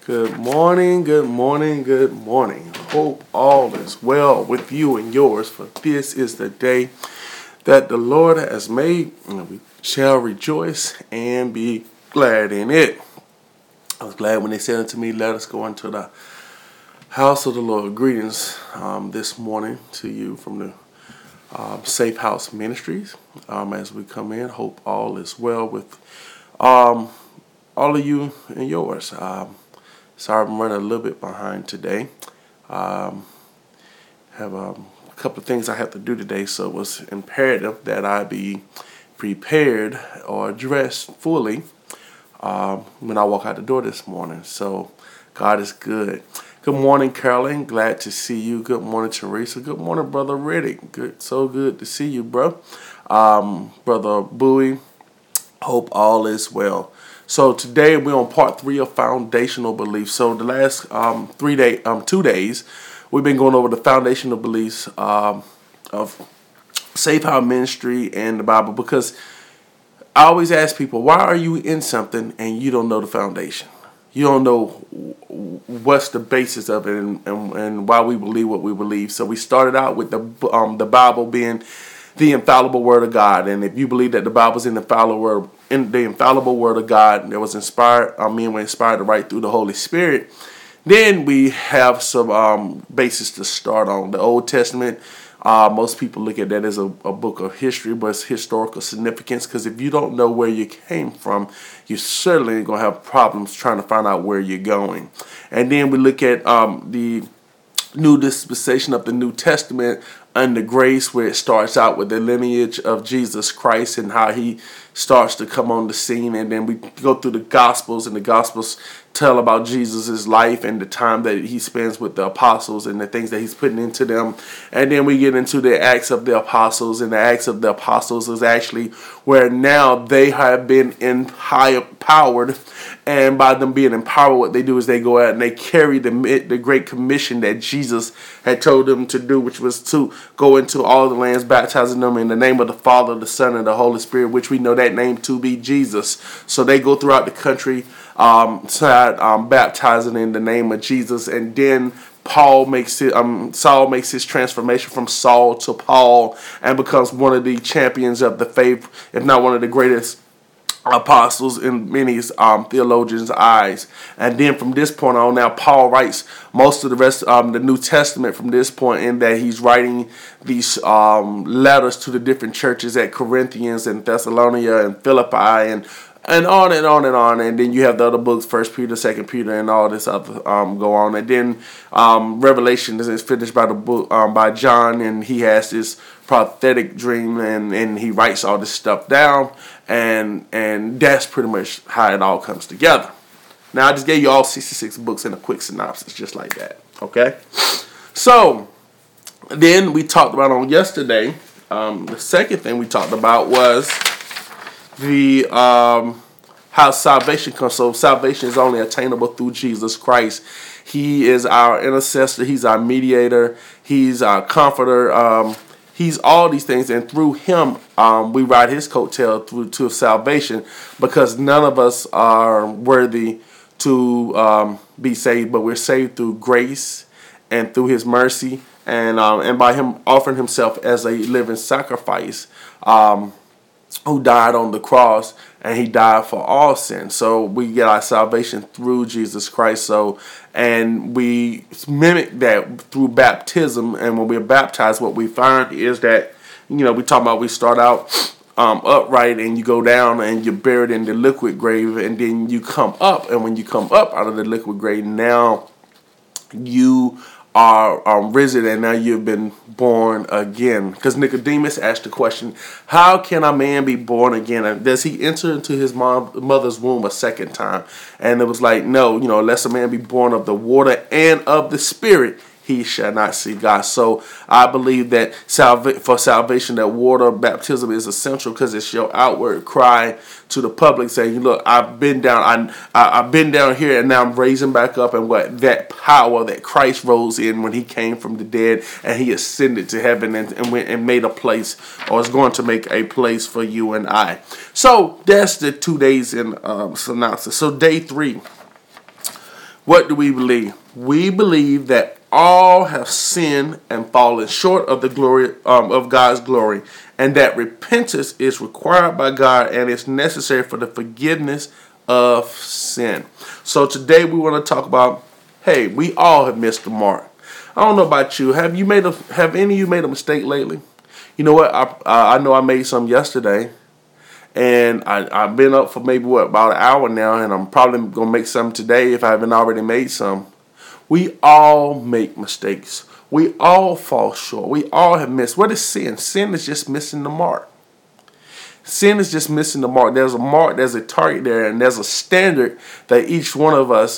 Good morning, good morning, good morning. Hope all is well with you and yours, for this is the day that the Lord has made, and we shall rejoice and be glad in it. I was glad when they said unto me, let us go into the house of the Lord. Greetings this morning to you from the Safe House Ministries. As we come in, hope all is well with all of you and yours. Sorry, I'm running a little bit behind today. Have a couple of things I have to do today, so it was imperative that I be prepared or dressed fully when I walk out the door this morning. So God is good. Good morning, Carolyn. Glad to see you. Good morning, Teresa. Good morning, Brother Riddick. So good to see you, bro. Brother Bowie. Hope all is well. So today we're on part 3 of foundational beliefs. So the last 2 days, we've been going over the foundational beliefs of Safe House Ministry and the Bible, because I always ask people, why are you in something and you don't know the foundation? You don't know what's the basis of it and why we believe what we believe. So we started out with the Bible being the infallible word of God, and if you believe that the Bible is in the infallible word of God, that was inspired, men were inspired to write through the Holy Spirit, then we have some basis to start on. The Old Testament, most people look at that as a book of history, but it's historical significance, because if you don't know where you came from, you're certainly going to have problems trying to find out where you're going. And then we look at the new dispensation of the New Testament under grace, where it starts out with the lineage of Jesus Christ and how he starts to come on the scene. And then we go through the Gospels, and the Gospels tell about Jesus' life and the time that he spends with the apostles and the things that he's putting into them. And then we get into the Acts of the Apostles, and the Acts of the Apostles is actually where now they have been empowered. And by them being empowered, what they do is they go out and they carry the Great Commission that Jesus had told them to do, which was to go into all the lands, baptizing them in the name of the Father, the Son, and the Holy Spirit, which we know that name to be Jesus. So they go throughout the country baptizing in the name of Jesus. And then Saul makes his transformation from Saul to Paul and becomes one of the champions of the faith, if not one of the greatest apostles in many theologians' eyes. And then from this point on, now Paul writes most of the rest of the New Testament from this point, in that he's writing these letters to the different churches at Corinthians and Thessalonica and Philippi and on and on and on. And then you have the other books, 1 Peter, 2 Peter, and all this other go on. And then Revelation is finished by the book by John, and he has this prophetic dream, and he writes all this stuff down, and that's pretty much how it all comes together. Now I just gave you all 66 books in a quick synopsis, just like that. Okay, so then we talked about on yesterday. The second thing we talked about was the how salvation comes. So salvation is only attainable through Jesus Christ. He is our intercessor. He's our mediator. He's our comforter. He's all these things, and through him, we ride his coattail through to salvation, because none of us are worthy to be saved, but we're saved through grace and through his mercy, and by him offering himself as a living sacrifice, who died on the cross, and he died for all sin. So we get our salvation through Jesus Christ. So, and we mimic that through baptism. And when we're baptized, what we find is that, we talk about, we start out upright, and you go down and you're buried in the liquid grave, and then you come up. And when you come up out of the liquid grave, now you are risen, and now you've been born again. Because Nicodemus asked the question, how can a man be born again? And does he enter into his mother's womb a second time? And it was like, no, unless a man be born of the water and of the Spirit, he shall not see God. So I believe that for salvation, that water baptism is essential, because it's your outward cry to the public saying, look, I've been down, I've been down here, and now I'm raising back up. And what that power that Christ rose in when he came from the dead and he ascended to heaven and went and made a place, or is going to make a place for you and I. So that's the 2 days in synopsis. So day 3. What do we believe? We believe that all have sinned and fallen short of the glory of God's glory, and that repentance is required by God and is necessary for the forgiveness of sin. So today we want to talk about, hey, we all have missed the mark. I don't know about you. Have any of you made a mistake lately? You know what? I know I made some yesterday. And I've been up for maybe, about an hour now, and I'm probably going to make some today if I haven't already made some. We all make mistakes. We all fall short. We all have missed. What is sin? Sin is just missing the mark. Sin is just missing the mark. There's a mark, there's a target there, and there's a standard that each one of us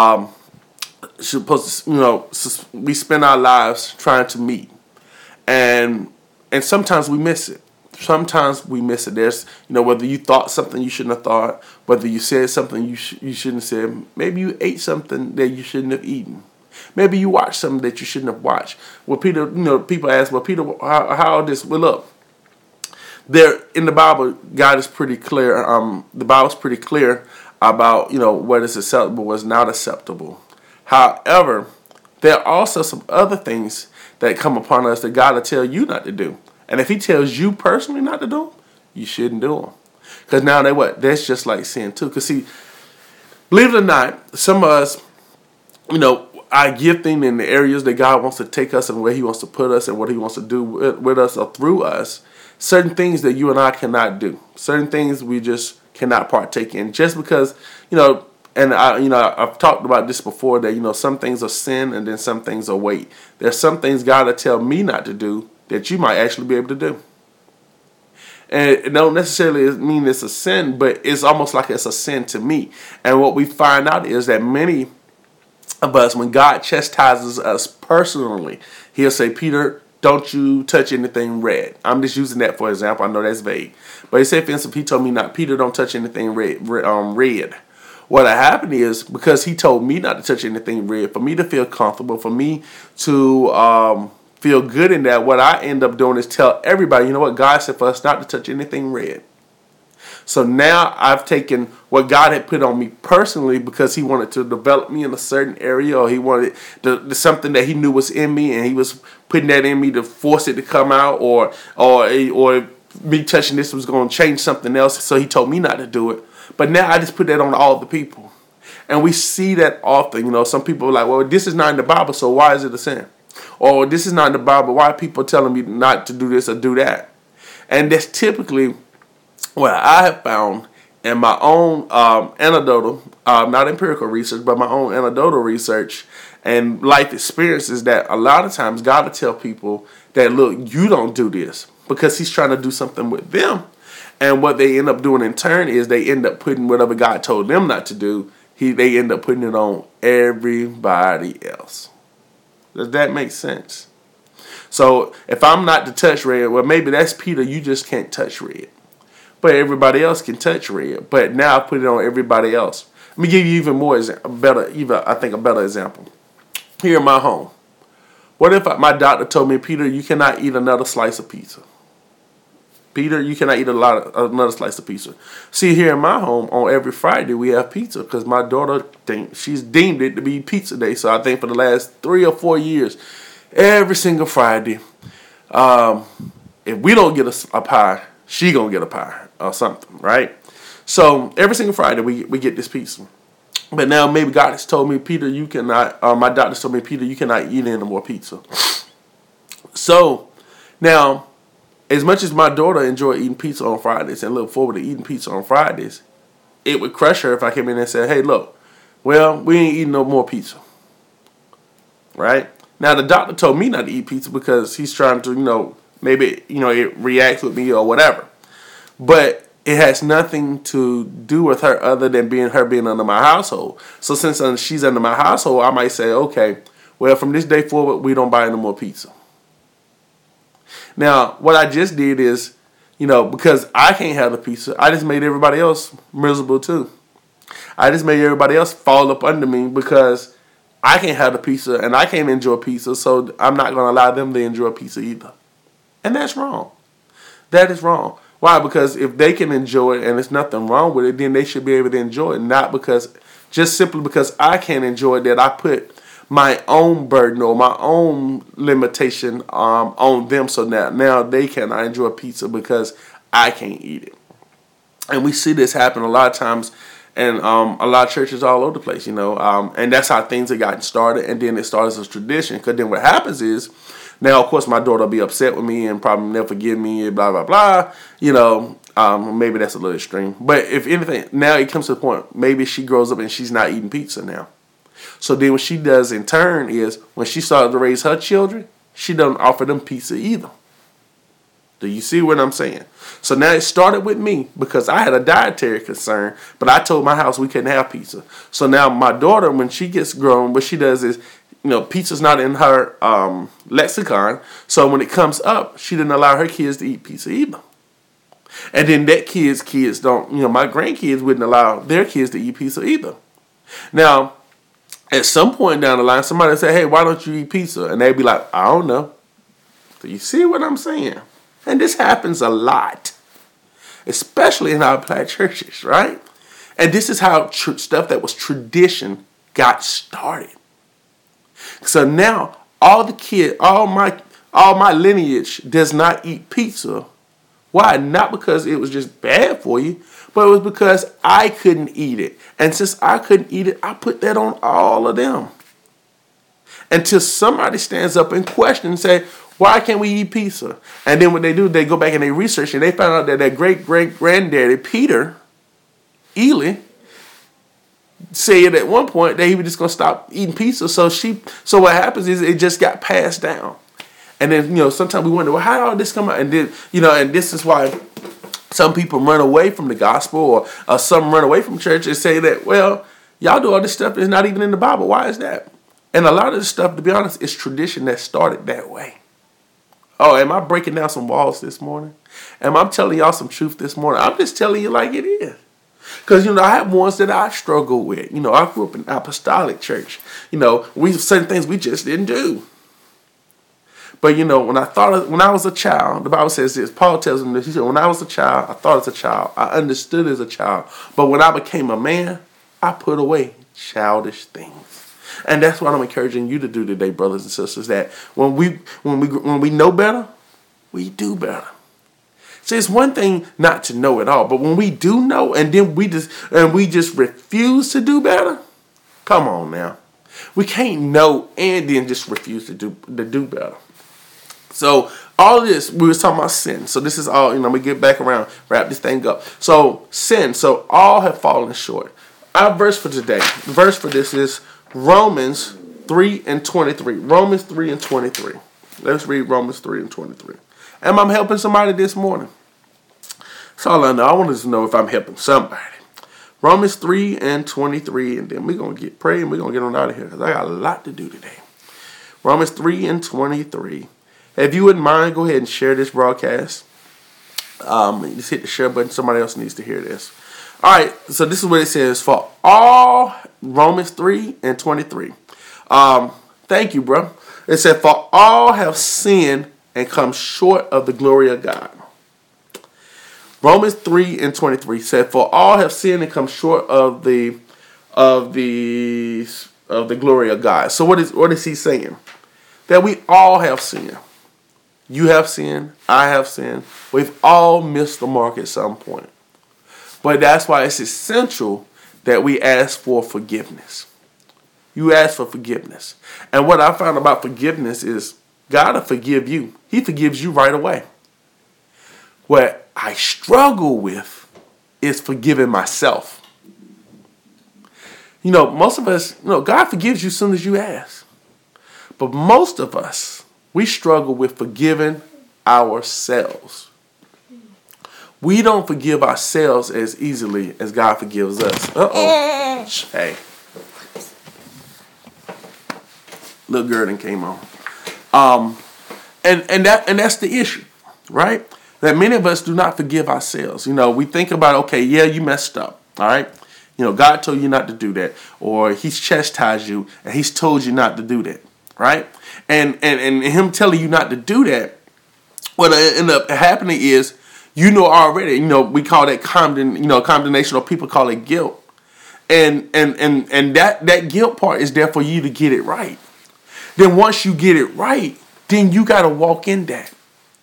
supposed to, we spend our lives trying to meet. And sometimes we miss it. Sometimes we miss it. There's, whether you thought something you shouldn't have thought, whether you said something you shouldn't have said. Maybe you ate something that you shouldn't have eaten. Maybe you watched something that you shouldn't have watched. Well, Peter, people ask, well, Peter, how this? Well, look, there in the Bible, God is pretty clear. The Bible's pretty clear about, what is acceptable, what's not acceptable. However, there are also some other things that come upon us that God will tell you not to do. And if he tells you personally not to do them, you shouldn't do them. Because now that's just like sin too. Because see, believe it or not, some of us, our gifting in the areas that God wants to take us and where he wants to put us and what he wants to do with us or through us, certain things that you and I cannot do. Certain things we just cannot partake in. Just because, and I've talked about this before that, some things are sin and then some things are weight. There's some things God will tell me not to do that you might actually be able to do. And it don't necessarily mean it's a sin, but it's almost like it's a sin to me. And what we find out is that many of us, when God chastises us personally, he'll say, Peter, don't you touch anything red. I'm just using that for example. I know that's vague. But he said, for instance, he told me not, Peter, don't touch anything red. What happened is, because he told me not to touch anything red, for me to feel comfortable, for me to feel good in that, what I end up doing is tell everybody, you know what, God said for us not to touch anything red. So now I've taken what God had put on me personally because he wanted to develop me in a certain area, or he wanted something that he knew was in me, and he was putting that in me to force it to come out, or me touching this was going to change something else. So he told me not to do it. But now I just put that on all the people. And we see that often. Some people are like, well, this is not in the Bible, so why is it a sin? Or this is not in the Bible, why are people telling me not to do this or do that? And that's typically what I have found in my own anecdotal, not empirical research, but my own anecdotal research and life experiences, that a lot of times God will tell people that, look, you don't do this, because he's trying to do something with them. And what they end up doing in turn is they end up putting whatever God told them not to do, they end up putting it on everybody else. Does that make sense? So if I'm not to touch red, well, maybe that's Peter, you just can't touch red. But everybody else can touch red. But now I put it on everybody else. Let me give you a better example. Here in my home, what if my doctor told me, Peter, you cannot eat another slice of pizza? Peter, you cannot eat another slice of pizza. See, here in my home, on every Friday, we have pizza because my daughter she's deemed it to be pizza day. So I think for the last 3 or 4 years, every single Friday, if we don't get a pie, she gonna get a pie or something, right? So every single Friday, we get this pizza. But now maybe God has told me, Peter, you cannot, my doctor told me, Peter, you cannot eat any more pizza. So now, as much as my daughter enjoy eating pizza on Fridays and look forward to eating pizza on Fridays, it would crush her if I came in and said, hey, look, well, we ain't eating no more pizza. Right? Now, the doctor told me not to eat pizza because he's trying to, maybe, it reacts with me or whatever. But it has nothing to do with her other than being under my household. So since she's under my household, I might say, okay, well, from this day forward, we don't buy no more pizza. Now, what I just did is, because I can't have the pizza, I just made everybody else miserable too. I just made everybody else fall up under me because I can't have the pizza and I can't enjoy pizza, so I'm not going to allow them to enjoy pizza either. And that's wrong. That is wrong. Why? Because if they can enjoy it and there's nothing wrong with it, then they should be able to enjoy it, not because just simply because I can't enjoy it, that I put my own burden or my own limitation on them, so now they cannot enjoy pizza because I can't eat it. And we see this happen a lot of times in a lot of churches all over the place, and that's how things have gotten started, and then it started as a tradition. Because then what happens is, now of course my daughter will be upset with me and probably never forgive me, blah blah blah. Maybe that's a little extreme, but if anything, now it comes to the point maybe she grows up and she's not eating pizza now. So then what she does in turn is, when she started to raise her children, she doesn't offer them pizza either. Do you see what I'm saying? So now it started with me because I had a dietary concern, but I told my house we couldn't have pizza. So now my daughter, when she gets grown, what she does is, pizza's not in her lexicon. So when it comes up, she didn't allow her kids to eat pizza either. And then that kids don't, my grandkids wouldn't allow their kids to eat pizza either. Now, at some point down the line, somebody say, hey, why don't you eat pizza? And they'd be like, I don't know. Do you see what I'm saying? And this happens a lot, especially in our black churches, right? And this is how stuff that was tradition got started. So now all my lineage does not eat pizza. Why? Not because it was just bad for you, but it was because I couldn't eat it. And since I couldn't eat it, I put that on all of them. Until somebody stands up and questions and say, why can't we eat pizza? And then what they do, they go back and they research, and they found out that their great-great-granddaddy, Peter Ely, said at one point that he was just going to stop eating pizza. So what happens is it just got passed down. And then, sometimes we wonder, well, how did all this come out? And then, and this is why some people run away from the gospel, or some run away from church and say that, well, y'all do all this stuff that's not even in the Bible. Why is that? And a lot of this stuff, to be honest, is tradition that started that way. Oh, am I breaking down some walls this morning? Am I telling y'all some truth this morning? I'm just telling you like it is. Because, I have ones that I struggle with. I grew up in apostolic church. We certain things we just didn't do. But, when I was a child, the Bible says this. Paul tells them this. He said, when I was a child, I thought as a child. I understood as a child. But when I became a man, I put away childish things. And that's what I'm encouraging you to do today, brothers and sisters, that when we know better, we do better. See, it's one thing not to know at all, but when we do know and then we just refuse to do better, come on now. We can't know and then just refuse to do better. So all of this, we was talking about sin. So this is all, we get back around, wrap this thing up. So sin, so all have fallen short. Our verse for today, the verse for this is Romans 3:23. Romans 3:23. Let's read Romans 3:23. Am I helping somebody this morning? That's all I know. I want to know if I'm helping somebody. Romans 3:23, and then we're going to pray and we're going to get on out of here because I got a lot to do today. Romans 3:23. If you wouldn't mind, go ahead and share this broadcast. Just hit the share button. Somebody else needs to hear this. All right, so this is what it says. For all, Romans 3:23. Thank you, bro. It said, for all have sinned and come short of the glory of God. Romans 3:23 said, for all have sinned and come short of the glory of God. So what is he saying? That we all have sinned. You have sinned. I have sinned. We've all missed the mark at some point. But that's why it's essential that we ask for forgiveness. You ask for forgiveness. And what I found about forgiveness is God will forgive you. He forgives you right away. What I struggle with is forgiving myself. Most of us, God forgives you as soon as you ask. But most of us, we struggle with forgiving ourselves. We don't forgive ourselves as easily as God forgives us. Uh-oh. Hey. Little girl done came on. And that's the issue, right? That many of us do not forgive ourselves. We think about, okay, yeah, you messed up, all right? God told you not to do that, or he's chastised you and he's told you not to do that, right? And him telling you not to do that, what ended up happening is, already, we call that condemnation, or people call it guilt. And that guilt part is there for you to get it right. Then once you get it right, then you got to walk in that.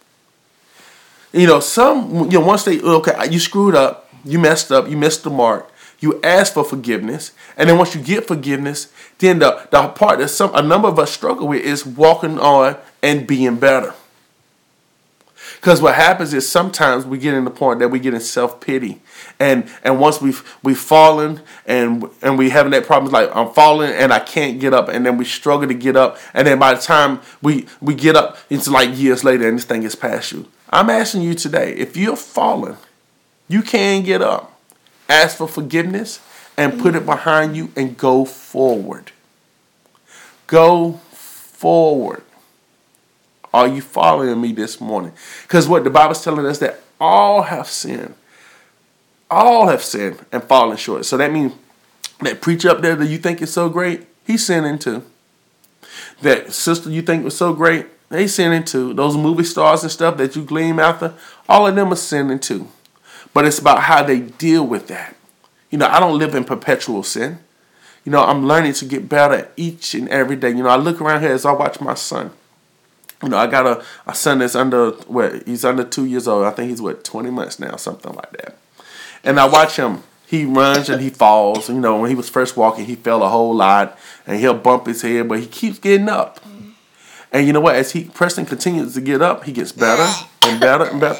Once you screwed up, you messed up, you missed the mark, you ask for forgiveness, and then once you get forgiveness, then the part that a number of us struggle with is walking on and being better. Because what happens is sometimes we get in the point that we get in self-pity. And once we've fallen and we having that problem, like I'm falling and I can't get up, and then we struggle to get up, and then by the time we get up, it's like years later and this thing is past you. I'm asking you today, if you're fallen, you can get up, ask for forgiveness, and put it behind you and go forward. Go forward. Are you following me this morning? Because what the Bible's telling us that all have sinned. All have sinned and fallen short. So that means that preacher up there that you think is so great, he's sinning too. That sister you think was so great, they sinning too. Those movie stars and stuff that you gleam after, all of them are sinning too. But it's about how they deal with that. I don't live in perpetual sin. I'm learning to get better each and every day. I look around here as I watch my son. I got a son that's he's under 2 years old. I think he's 20 months now, something like that. And I watch him. He runs and he falls. When he was first walking, he fell a whole lot, and he'll bump his head, but he keeps getting up. And you know what? As Preston continues to get up, he gets better and better and better.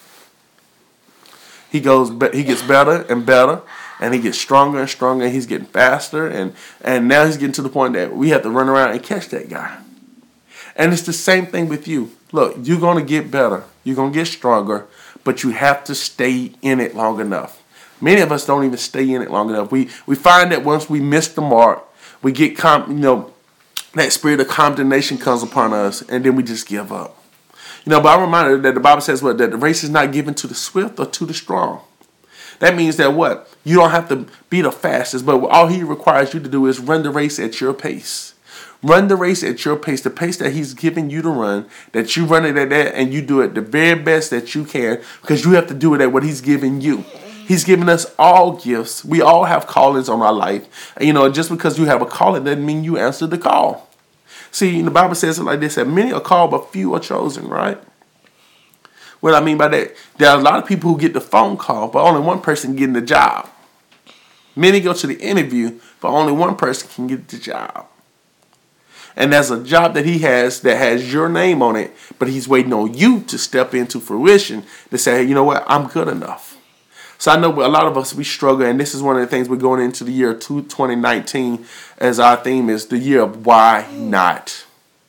He gets better and better, and he gets stronger and stronger, and he's getting faster, and now he's getting to the point that we have to run around and catch that guy. And it's the same thing with you. Look, you're going to get better. You're going to get stronger, but you have to stay in it long enough. Many of us don't even stay in it long enough. We find that once we miss the mark, we get that spirit of condemnation comes upon us, and then we just give up. But I'm reminded that the Bible says that the race is not given to the swift or to the strong. That means that what? You don't have to be the fastest, but all he requires you to do is run the race at your pace. Run the race at your pace, the pace that he's giving you to run, that you run it at that, and you do it the very best that you can, because you have to do it at what he's giving you. He's given us all gifts. We all have callings on our life. And, just because you have a calling doesn't mean you answer the call. See, the Bible says it like this, that many are called, but few are chosen, right? What I mean by that, there are a lot of people who get the phone call, but only one person getting the job. Many go to the interview, but only one person can get the job. And there's a job that he has that has your name on it, but he's waiting on you to step into fruition to say, hey, you know what, I'm good enough. So I know a lot of us, we struggle, and this is one of the things we're going into the year 2019 as our theme is the year of why not.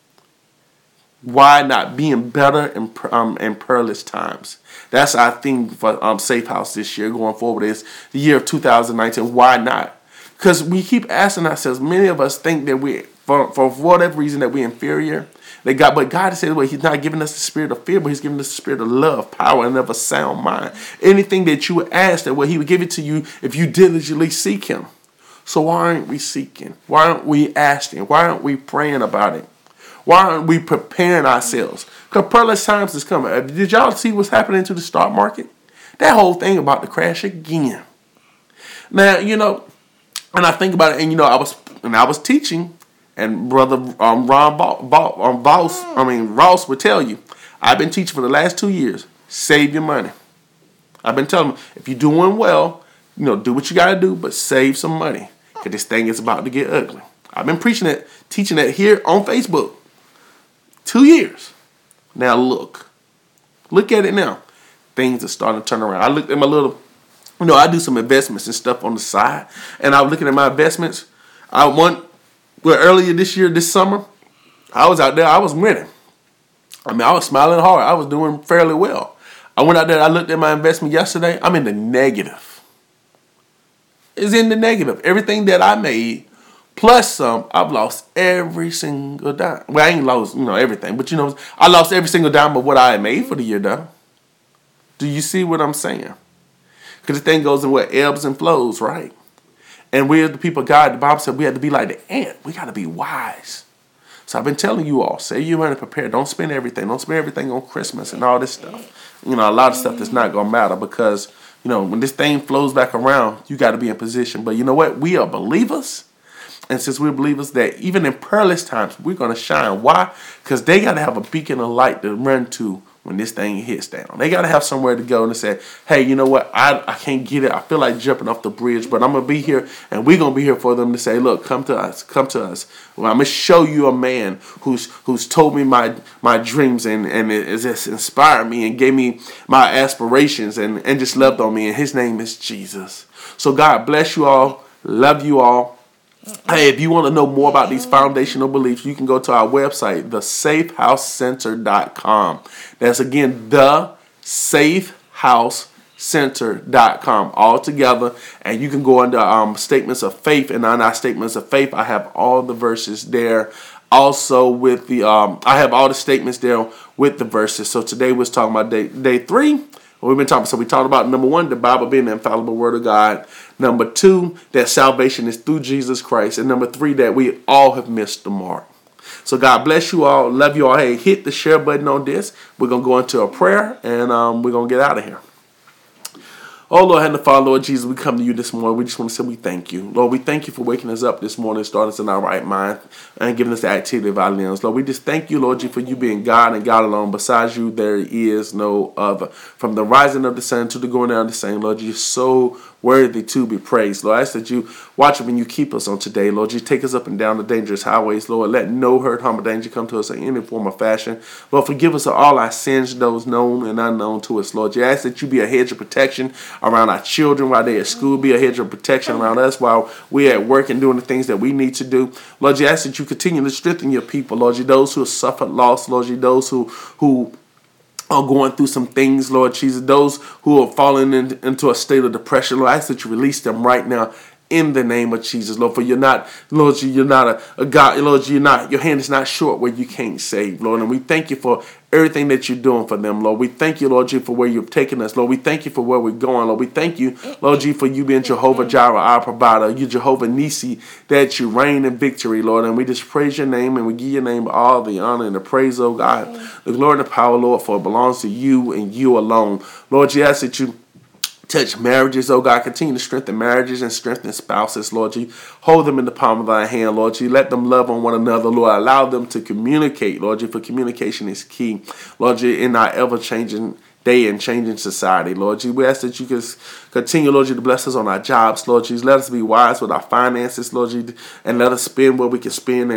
Why not? Being better in perilous times. That's our theme for Safe House this year going forward is the year of 2019. Why not? Because we keep asking ourselves, many of us think that for whatever reason that we're inferior. But God said, well, he's not giving us the spirit of fear, but he's giving us the spirit of love, power, and of a sound mind. Anything that you would ask, that he would give it to you if you diligently seek him. So why aren't we seeking? Why aren't we asking? Why aren't we praying about it? Why aren't we preparing ourselves? Because perilous times is coming. Did y'all see what's happening to the stock market? That whole thing about to crash again. Now, and I think about it, and I was teaching. And Brother Ross would tell you, I've been teaching for the last 2 years, save your money. I've been telling them, if you're doing well, do what you got to do, but save some money. Because this thing is about to get ugly. I've been teaching it here on Facebook. 2 years. Now look at it now. Things are starting to turn around. I looked at my little, I do some investments and stuff on the side. And I was looking at my investments. Earlier this summer, I was out there, I was winning. I was smiling hard. I was doing fairly well. I went out there, I looked at my investment yesterday. I'm in the negative. It's in the negative. Everything that I made, plus some, I've lost every single dime. Well, I ain't lost, everything. But, I lost every single dime of what I had made for the year, though. Do you see what I'm saying? Because the thing goes in what ebbs and flows, right? And we're the people of God. The Bible said we have to be like the ant. We got to be wise. So I've been telling you all, save your money, prepare. Don't spend everything. Don't spend everything on Christmas and all this stuff. A lot of stuff that's not going to matter because when this thing flows back around, you got to be in position. But you know what? We are believers. And since we're believers, that even in perilous times, we're going to shine. Why? Because they got to have a beacon of light to run to when this thing hits down. They got to have somewhere to go and say, hey, you know what? I can't get it. I feel like jumping off the bridge, but I'm going to be here, and we're going to be here for them to say, look, come to us. Come to us. Well, I'm going to show you a man who's told me my dreams and it just inspired me and gave me my aspirations and just loved on me, and his name is Jesus. So God bless you all. Love you all. Hey, if you want to know more about these foundational beliefs, you can go to our website, thesafehousecenter.com. That's, again, thesafehousecenter.com, all together. And you can go under statements of faith. And on our statements of faith, I have all the verses there. Also, with the I have all the statements there with the verses. So today we're talking about day 3. We've been talking. So we talked about, number 1, the Bible being the infallible word of God. Number 2, that salvation is through Jesus Christ. And number 3, that we all have missed the mark. So God bless you all. Love you all. Hey, hit the share button on this. We're going to go into a prayer, and we're going to get out of here. Oh, Lord, Heavenly Father, Lord Jesus, we come to you this morning. We just want to say we thank you. Lord, we thank you for waking us up this morning, starting us in our right mind, and giving us the activity of our limbs. Lord, we just thank you, Lord, for you being God and God alone. Besides you, there is no other. From the rising of the sun to the going down of the same, Lord, you're so worthy to be praised. Lord, I ask that you watch when you keep us on today. Lord, you take us up and down the dangerous highways. Lord, let no hurt, harm, or danger come to us in any form or fashion. Lord, forgive us of all our sins, those known and unknown to us. Lord, you ask that you be a hedge of protection around our children while they're at school, be a hedge of protection around us while we're at work and doing the things that we need to do. Lord, you ask that you continue to strengthen your people. Lord, you those who have suffered loss. Lord, you those who are going through some things, Lord Jesus. Those who are falling into a state of depression, Lord, I ask that you release them right now in the name of Jesus, Lord. For you're not, Lord, you're not a God, Lord, your hand is not short where you can't save, Lord. And we thank you for everything that you're doing for them, Lord. We thank you, Lord, for where you've taken us, Lord. We thank you for where we're going, Lord. We thank you, Lord, for you being Jehovah Jireh, our provider. You Jehovah Nisi, that you reign in victory, Lord. And we just praise your name, and we give your name all the honor and the praise, oh God. The glory and the power, Lord, for it belongs to you and you alone. Lord, you ask that you touch marriages, oh God. Continue to strengthen marriages and strengthen spouses, Lord. You hold them in the palm of thy hand, Lord. You let them love on one another, Lord. Allow them to communicate, Lord. For communication is key, Lord. In our ever-changing day and changing society, Lord. We ask that you can continue, Lord, to bless us on our jobs, Lord. Let us be wise with our finances, Lord, and let us spend where we can spend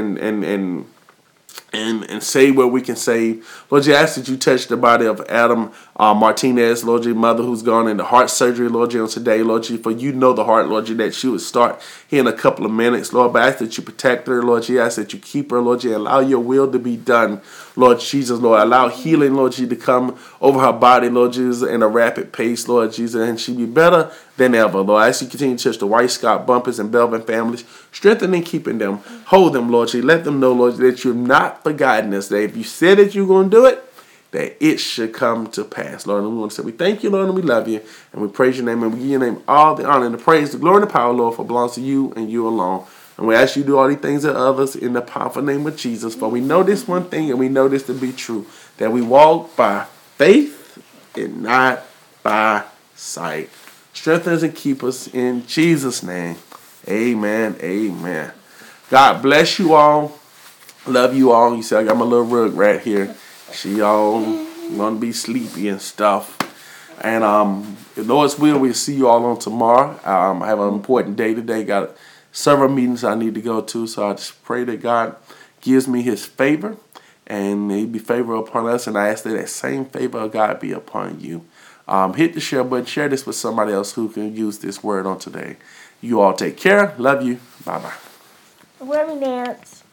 and save where we can save. Lord, you ask that you touch the body of Adam Martinez, Lord, your mother who's gone into heart surgery, Lord, on today, Lord, for you know the heart, Lord, that she would start here in a couple of minutes, Lord, but I ask that you protect her, Lord, you ask that you keep her, Lord, you allow your will to be done, Lord Jesus, Lord, allow healing, Lord, you to come over her body, Lord Jesus, in a rapid pace, Lord Jesus, and she be better than ever, Lord. I ask you continue to touch the White, Scott, Bumpers, and Belvin families, strengthen and keeping them, hold them, Lord, you let them know, Lord, that you've not forgotten us, that if you said that you're going to do it, that it should come to pass, Lord. And we want to say we thank you, Lord, and we love you, and we praise your name, and we give your name all the honor and the praise, the glory and the power, Lord, for it belongs to you and you alone. And we ask you to do all these things and others in the powerful name of Jesus. For we know this one thing, and we know this to be true, that we walk by faith and not by sight. Strengthen us and keep us in Jesus' name. Amen. Amen. God bless you all. Love you all. You see, I got my little rug right here. She all gonna be sleepy and stuff. And if Lord's will, we'll see you all on tomorrow. I have an important day today. Got several meetings I need to go to. So I just pray that God gives me his favor and he be favorable upon us. And I ask that same favor of God be upon you. Hit the share button. Share this with somebody else who can use this word on today. You all take care. Love you. Bye-bye. Let me dance.